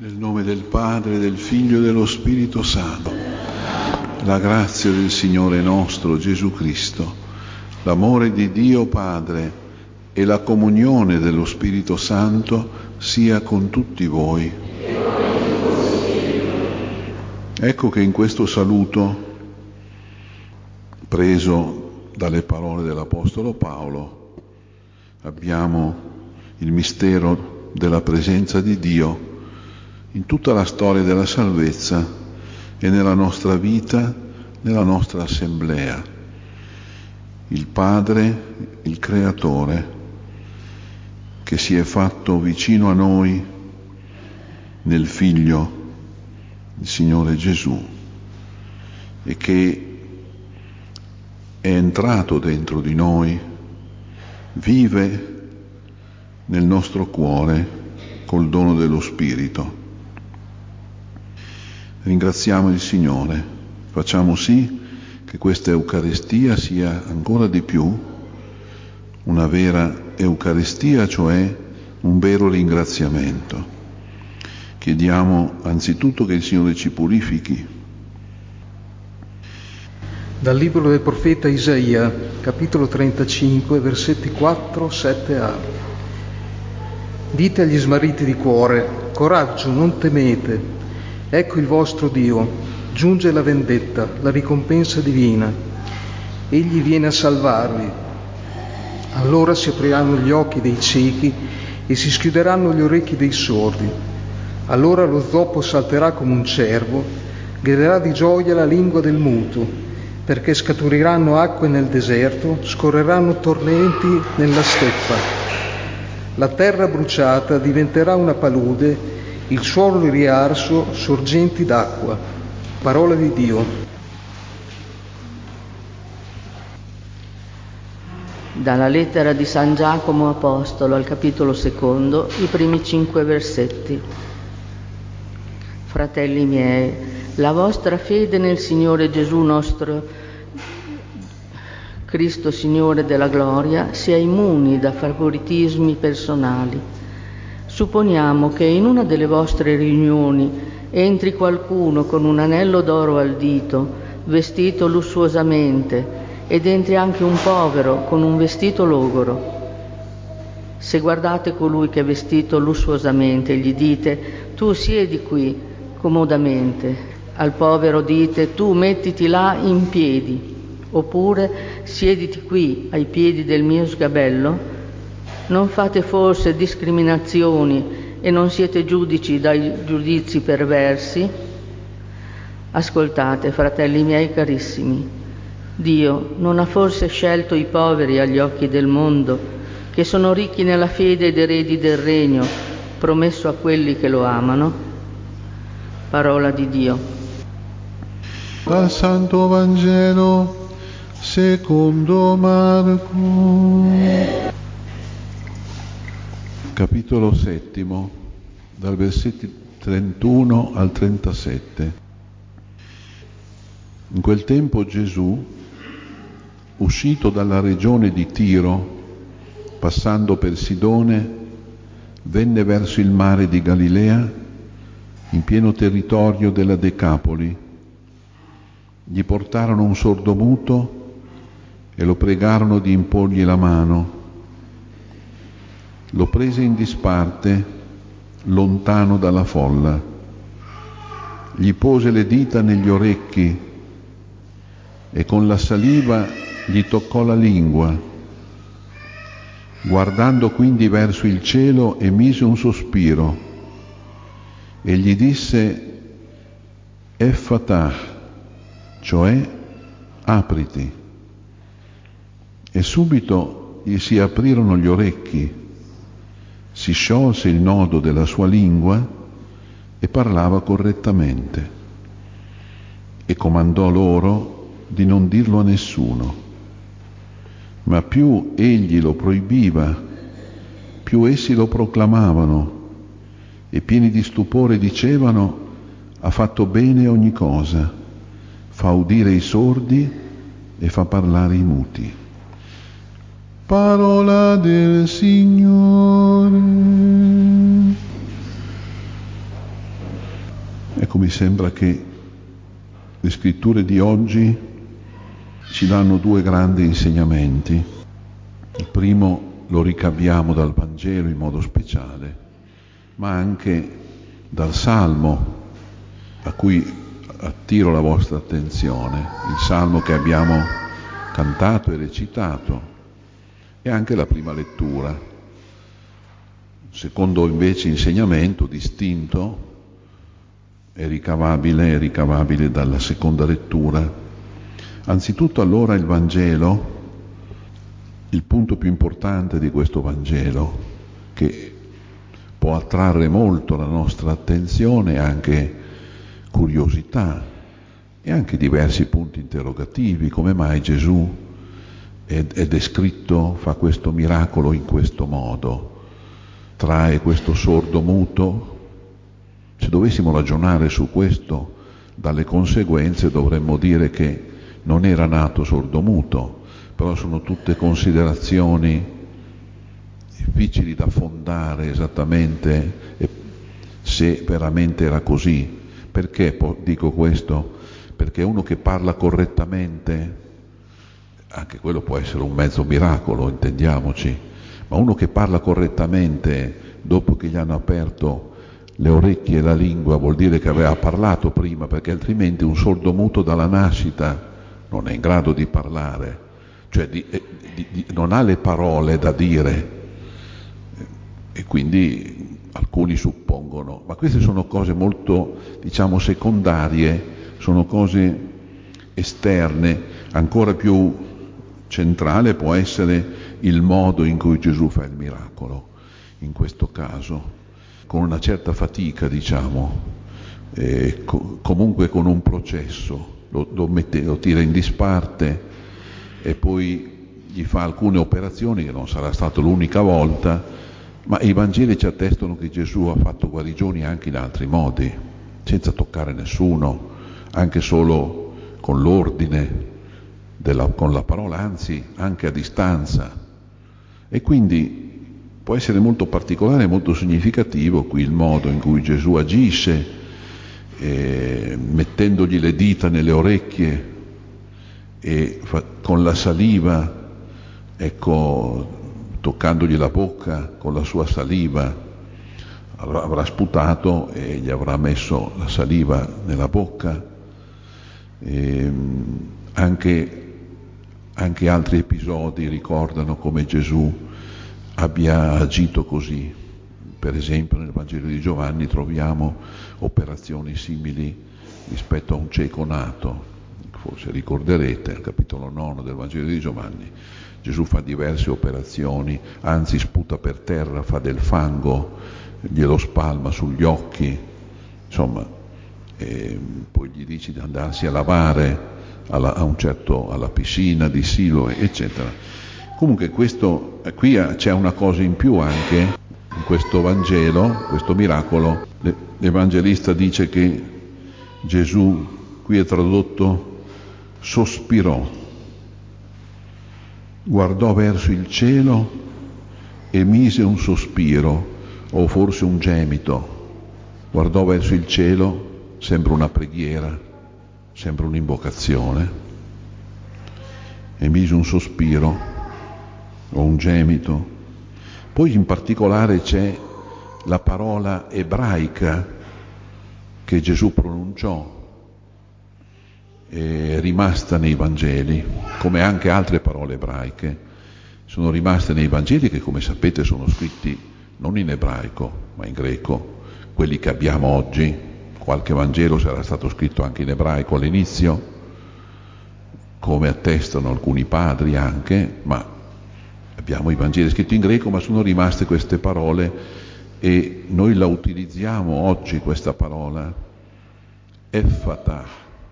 Nel nome del Padre, del Figlio e dello Spirito Santo. La grazia del Signore nostro Gesù Cristo, l'amore di Dio Padre e la comunione dello Spirito Santo sia con tutti voi. Ecco che in questo saluto, preso dalle parole dell'Apostolo Paolo, abbiamo il mistero della presenza di Dio in tutta la storia della salvezza e nella nostra vita, nella nostra assemblea. Il Padre, il Creatore, che si è fatto vicino a noi nel Figlio, il Signore Gesù, e che è entrato dentro di noi, vive nel nostro cuore col dono dello Spirito. Ringraziamo il Signore, facciamo sì che questa Eucaristia sia ancora di più una vera Eucaristia, cioè un vero ringraziamento. Chiediamo anzitutto che il Signore ci purifichi. Dal libro del profeta Isaia, capitolo 35, versetti 4-7a. Dite agli smarriti di cuore: coraggio, non temete. Ecco il vostro Dio, giunge la vendetta, la ricompensa divina. Egli viene a salvarvi. Allora si apriranno gli occhi dei ciechi e si schiuderanno gli orecchi dei sordi. Allora lo zoppo salterà come un cervo, griderà di gioia la lingua del muto, perché scaturiranno acque nel deserto, scorreranno torrenti nella steppa. La terra bruciata diventerà una palude, il suolo riarso sorgenti d'acqua. Parola di Dio. Dalla lettera di San Giacomo Apostolo al capitolo 2, i primi 5 versetti. Fratelli miei, la vostra fede nel Signore Gesù nostro Cristo Signore della gloria sia immuni da favoritismi personali. Supponiamo che in una delle vostre riunioni entri qualcuno con un anello d'oro al dito, vestito lussuosamente, ed entri anche un povero con un vestito logoro. Se guardate colui che è vestito lussuosamente e gli dite: tu siedi qui comodamente, al povero dite: tu mettiti là in piedi, oppure siediti qui ai piedi del mio sgabello, non fate forse discriminazioni e non siete giudici dai giudizi perversi? Ascoltate, fratelli miei carissimi, Dio non ha forse scelto i poveri agli occhi del mondo, che sono ricchi nella fede ed eredi del regno, promesso a quelli che lo amano? Parola di Dio. Dal Santo Vangelo secondo Marco. Capitolo 7, dal versetti 31 al 37. In quel tempo Gesù, uscito dalla regione di Tiro, passando per Sidone, venne verso il mare di Galilea, in pieno territorio della Decapoli. Gli portarono un sordomuto e lo pregarono di imporgli la mano. Lo prese in disparte, lontano dalla folla. Gli pose le dita negli orecchi e con la saliva gli toccò la lingua. Guardando quindi verso il cielo, emise un sospiro e gli disse: Effatah, cioè apriti. E subito gli si aprirono gli orecchi. Si sciolse il nodo della sua lingua e parlava correttamente, e comandò loro di non dirlo a nessuno. Ma più egli lo proibiva, più essi lo proclamavano, e pieni di stupore dicevano: ha fatto bene ogni cosa, fa udire i sordi e fa parlare i muti. Parola del Signore. Ecco, mi sembra che le scritture di oggi ci danno due grandi insegnamenti. Il primo lo ricaviamo dal Vangelo in modo speciale, ma anche dal Salmo a cui attiro la vostra attenzione, il Salmo che abbiamo cantato e recitato, e anche la prima lettura. Secondo invece insegnamento distinto è ricavabile dalla seconda lettura. Anzitutto allora il Vangelo, il punto più importante di questo Vangelo, che può attrarre molto la nostra attenzione e anche curiosità e anche diversi punti interrogativi, come mai Gesù è descritto, fa questo miracolo in questo modo, trae questo sordo muto. Se dovessimo ragionare su questo, dalle conseguenze dovremmo dire che non era nato sordomuto, però sono tutte considerazioni difficili da fondare esattamente se veramente era così. Perché dico questo? Perché uno che parla correttamente, anche quello può essere un mezzo miracolo, intendiamoci, ma uno che parla correttamente dopo che gli hanno aperto le orecchie e la lingua vuol dire che aveva parlato prima, perché altrimenti un sordomuto dalla nascita non è in grado di parlare, cioè non ha le parole da dire, e quindi alcuni suppongono, ma queste sono cose molto, diciamo, secondarie, sono cose esterne. Ancora più centrale può essere il modo in cui Gesù fa il miracolo, in questo caso, con una certa fatica, diciamo, comunque con un processo, lo tira in disparte e poi gli fa alcune operazioni che non sarà stata l'unica volta, ma i Vangeli ci attestano che Gesù ha fatto guarigioni anche in altri modi, senza toccare nessuno, anche solo con l'ordine, con la parola, anzi anche a distanza. E quindi può essere molto particolare, molto significativo qui il modo in cui Gesù agisce, mettendogli le dita nelle orecchie e con la saliva, ecco, toccandogli la bocca con la sua saliva, avrà sputato e gli avrà messo la saliva nella bocca. Anche altri episodi ricordano come Gesù abbia agito così. Per esempio nel Vangelo di Giovanni troviamo operazioni simili rispetto a un cieco nato. Forse ricorderete, al capitolo 9 del Vangelo di Giovanni, Gesù fa diverse operazioni, anzi sputa per terra, fa del fango, glielo spalma sugli occhi, insomma, poi gli dice di andarsi a lavare alla piscina di Siloe, eccetera. Comunque qui c'è una cosa in più anche in questo Vangelo, questo miracolo. L'Evangelista dice che Gesù, qui è tradotto, sospirò, guardò verso il cielo e mise un sospiro, o forse un gemito. Guardò verso il cielo, sembra una preghiera, sembra un'invocazione, e mise un sospiro o un gemito. Poi in particolare c'è la parola ebraica che Gesù pronunciò, è rimasta nei Vangeli, come anche altre parole ebraiche sono rimaste nei Vangeli, che come sapete sono scritti non in ebraico ma in greco. Quelli che abbiamo oggi, qualche Vangelo sarà stato scritto anche in ebraico all'inizio, come attestano alcuni padri anche, ma abbiamo i Vangeli scritti in greco, ma sono rimaste queste parole e noi la utilizziamo oggi, questa parola, Ephatah,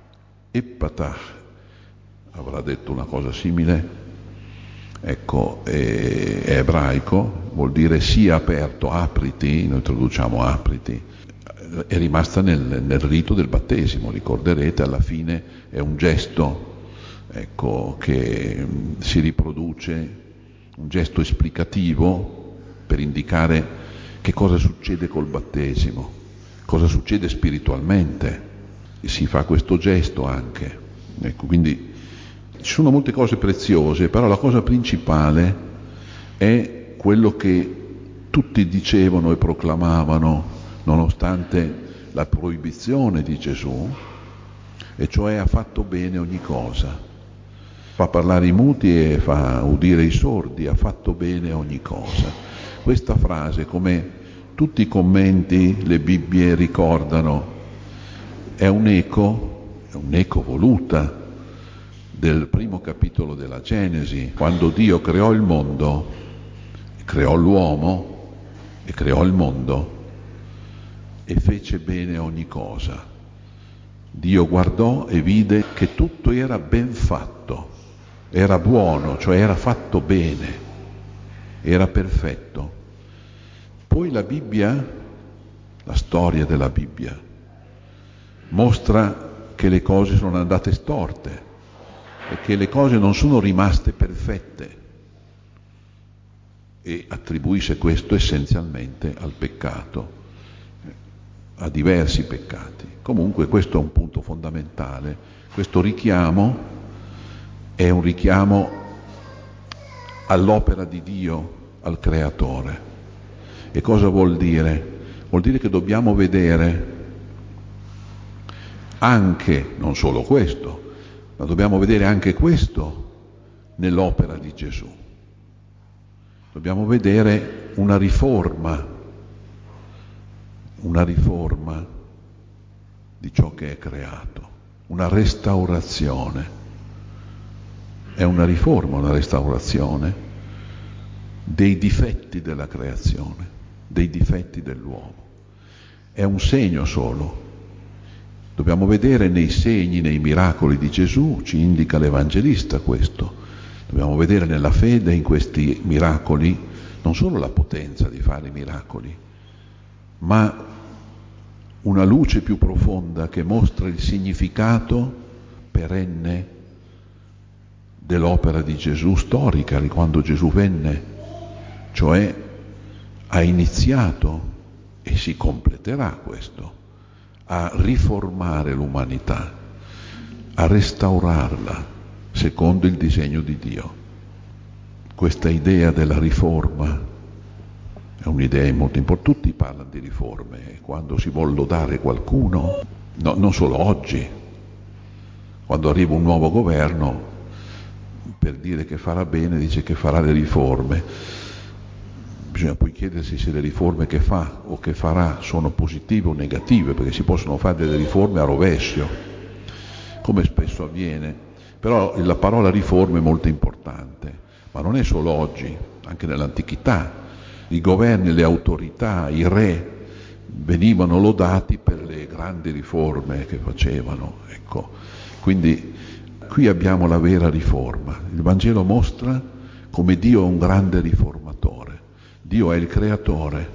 avrà detto una cosa simile, ecco, è ebraico, vuol dire sia aperto, apriti, noi traduciamo apriti, è rimasta nel rito del battesimo, ricorderete, alla fine è un gesto, ecco, che si riproduce, un gesto esplicativo per indicare che cosa succede col battesimo, cosa succede spiritualmente, e si fa questo gesto anche. Ecco, quindi ci sono molte cose preziose, però la cosa principale è quello che tutti dicevano e proclamavano nonostante la proibizione di Gesù, e cioè ha fatto bene ogni cosa. Fa parlare i muti e fa udire i sordi, ha fatto bene ogni cosa. Questa frase, come tutti i commenti, le Bibbie ricordano, è un'eco voluta del primo capitolo della Genesi, quando Dio creò il mondo, creò l'uomo e creò il mondo e fece bene ogni cosa. Dio guardò e vide che tutto era ben fatto, era buono, cioè era fatto bene, era perfetto. Poi la Bibbia, la storia della Bibbia, mostra che le cose sono andate storte e che le cose non sono rimaste perfette, e attribuisce questo essenzialmente al peccato, a diversi peccati. Comunque questo è un punto fondamentale. Questo richiamo è un richiamo all'opera di Dio, al Creatore. E cosa vuol dire? Vuol dire che dobbiamo vedere anche, non solo questo, ma dobbiamo vedere anche questo nell'opera di Gesù. Dobbiamo vedere una riforma di ciò che è creato, una restaurazione. È una riforma, una restaurazione dei difetti della creazione, dei difetti dell'uomo. È un segno solo. Dobbiamo vedere nei segni, nei miracoli di Gesù, ci indica l'Evangelista questo. Dobbiamo vedere nella fede, in questi miracoli, non solo la potenza di fare i miracoli, ma una luce più profonda che mostra il significato perenne dell'opera di Gesù storica, di quando Gesù venne, cioè ha iniziato, e si completerà questo, a riformare l'umanità, a restaurarla secondo il disegno di Dio. Questa idea della riforma è un'idea molto importante. Tutti parlano di riforme, quando si vuol lodare qualcuno, no, non solo oggi, quando arriva un nuovo governo, per dire che farà bene, dice che farà le riforme. Bisogna poi chiedersi se le riforme che fa o che farà sono positive o negative, perché si possono fare delle riforme a rovescio, come spesso avviene. Però la parola riforma è molto importante, ma non è solo oggi, anche nell'antichità. I governi, le autorità, i re venivano lodati per le grandi riforme che facevano. Ecco. Quindi qui abbiamo la vera riforma. Il Vangelo mostra come Dio è un grande riformatore. Dio è il creatore,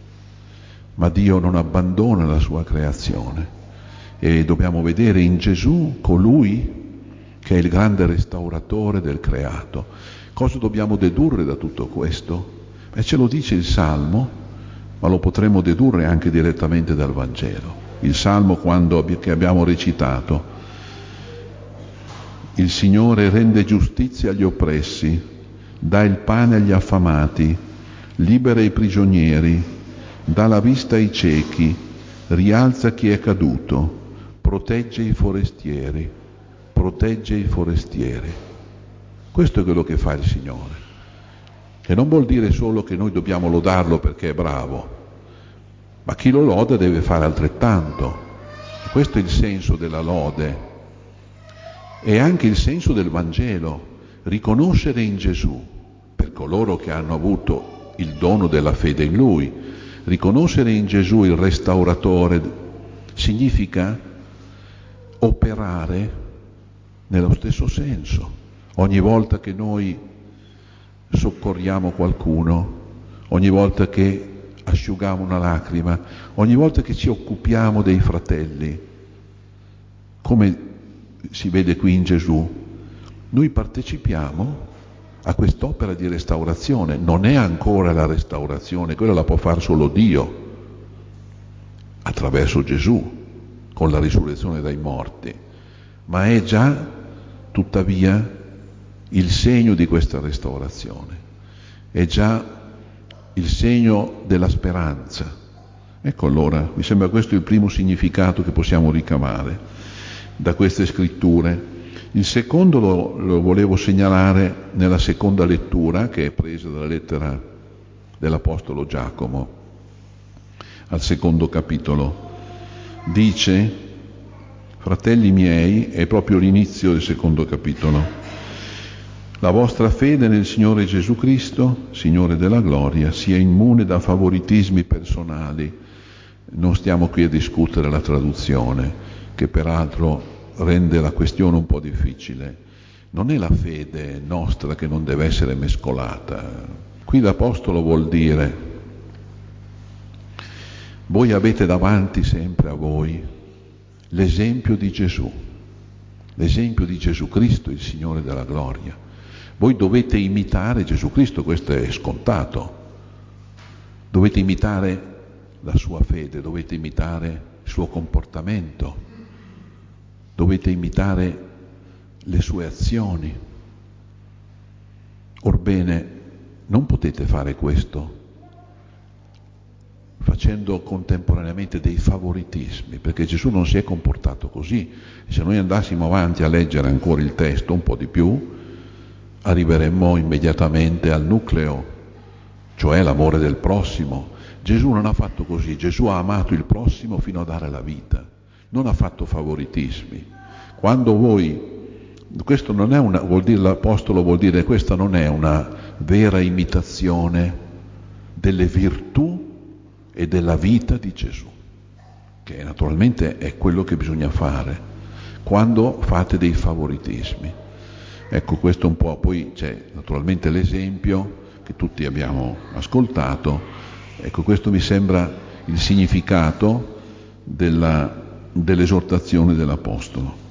ma Dio non abbandona la sua creazione, e dobbiamo vedere in Gesù colui che è il grande restauratore del creato. Cosa dobbiamo dedurre da tutto questo? Ce lo dice il Salmo, ma lo potremo dedurre anche direttamente dal Vangelo. Il Salmo che abbiamo recitato: il Signore rende giustizia agli oppressi, dà il pane agli affamati, libera i prigionieri, dà la vista ai ciechi, rialza chi è caduto, protegge i forestieri, protegge i forestieri. Questo è quello che fa il Signore. E non vuol dire solo che noi dobbiamo lodarlo perché è bravo, ma chi lo loda deve fare altrettanto. Questo è il senso della lode, e anche il senso del Vangelo, riconoscere in Gesù, per coloro che hanno avuto il dono della fede in Lui, riconoscere in Gesù il restauratore significa operare nello stesso senso. Ogni volta che noi soccorriamo qualcuno, ogni volta che asciughiamo una lacrima, ogni volta che ci occupiamo dei fratelli, come si vede qui in Gesù, noi partecipiamo a quest'opera di restaurazione. Non è ancora la restaurazione, quella la può fare solo Dio, attraverso Gesù, con la risurrezione dai morti, ma è già tuttavia il segno di questa restaurazione, è già il segno della speranza. Ecco, allora, mi sembra questo il primo significato che possiamo ricavare da queste scritture. Il secondo lo volevo segnalare nella seconda lettura, che è presa dalla lettera dell'Apostolo Giacomo, al secondo capitolo. Dice: fratelli miei, è proprio l'inizio del secondo capitolo, la vostra fede nel Signore Gesù Cristo, Signore della gloria, sia immune da favoritismi personali. Non stiamo qui a discutere la traduzione, che peraltro rende la questione un po' difficile. Non è la fede nostra che non deve essere mescolata. Qui l'Apostolo vuol dire: voi avete davanti sempre a voi l'esempio di Gesù Cristo, il Signore della gloria. Voi dovete imitare Gesù Cristo, questo è scontato. Dovete imitare la sua fede, dovete imitare il suo comportamento, dovete imitare le sue azioni. Orbene, non potete fare questo facendo contemporaneamente dei favoritismi, perché Gesù non si è comportato così. Se noi andassimo avanti a leggere ancora il testo un po' di più, arriveremmo immediatamente al nucleo, cioè l'amore del prossimo. Gesù non ha fatto così, Gesù ha amato il prossimo fino a dare la vita, non ha fatto favoritismi. Quando voi, questo non è una, vuol dire, l'Apostolo vuol dire, questa non è una vera imitazione delle virtù e della vita di Gesù, che naturalmente è quello che bisogna fare quando fate dei favoritismi. Ecco, questo un po', poi c'è naturalmente l'esempio che tutti abbiamo ascoltato. Ecco, questo mi sembra il significato dell'esortazione dell'Apostolo.